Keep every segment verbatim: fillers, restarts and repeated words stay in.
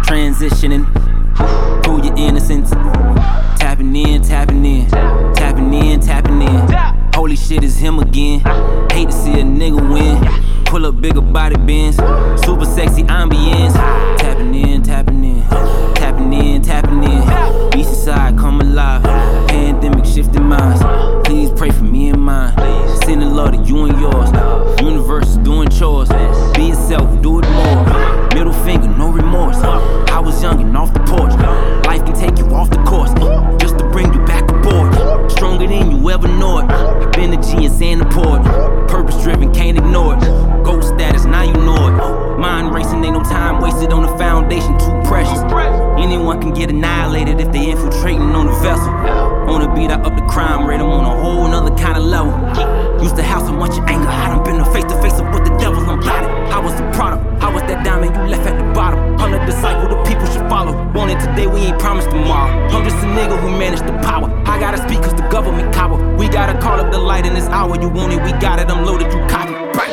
transitioning. Prove your innocence. Tapping in, tapping in. Tapping in, tapping in. Holy shit, it's him again. Hate to see a nigga win. Pull up bigger body bends. Super sexy ambience. Tapping in, tapping in. Tapping in, tapping in. East side come alive. Pandemic shifting minds. Please pray for me and mine. Sending love to you and yours. Universe is doing chores. Be yourself, do it more. Middle finger, no remorse. I was young and off the porch. Life can take you off the course, just to bring you back aboard. Stronger than you ever know it. Been a G and sand the port. Purpose driven, can't ignore it. Gold status, now you know it. Mind racing, ain't no time wasted on the foundation, too precious. Anyone can get annihilated if they infiltrating on the vessel. On the beat, I up the crime rate, I'm on a whole nother kind of level. Used to have so much anger, I done been face to face with the devil, I'm plotted. I was the product, I was that diamond you left at the bottom. I'm the disciple the people should follow. Want it today, we ain't promised tomorrow. I'm just a nigga who managed the power. I gotta speak cause the government cower. We gotta call up the light in this hour. You want it, we got it, I'm loaded, you copy. Right.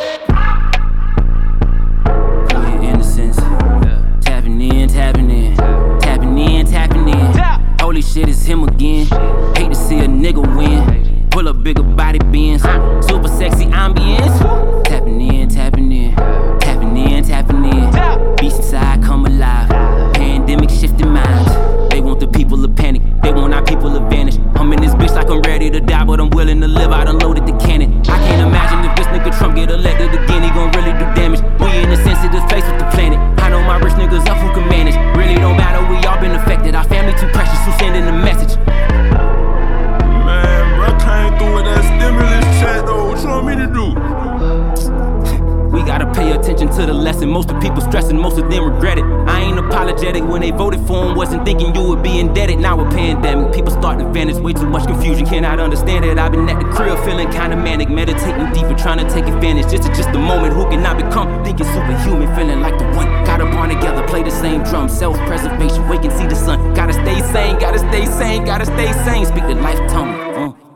Prove your innocence. Tapping in, tapping in. Tapping in, tapping in. Holy shit, it's him again. Hate to see a nigga win. Pull up bigger body bends. Super sexy ambience. Tapping in, tapping in. Tapping in, tapping in. Beast inside come alive. Pandemic shifting minds. They want the people to panic. They want our people to vanish. I'm in this bitch like I'm ready to die, but I'm willing to live. I done loaded the cannon. I can't imagine if this nigga Trump get elected again, he gon' really do damage. We in a sensitive place with the planet. I know my rich niggas up who can manage. Really don't matter, we all been affected. Our family too precious, who sending the message? Man, bro, came through with that stimulus check though. What you want me to do? We gotta pay attention to the lesson. Most of people stressing, most of them regret it. I ain't apologetic when they voted for him. Wasn't thinking you would be indebted. Now a pandemic, people start to vanish. Way too much confusion, cannot understand it. I've been at the crib feeling kinda manic. Meditating deeper, trying to take advantage. Just just a moment, who can I become? Thinking superhuman, feeling like the one. Gotta bond together, play the same drum. Self-preservation, wake and see the sun. Gotta stay sane, gotta stay sane, gotta stay sane. Speak the life tongue. Uh.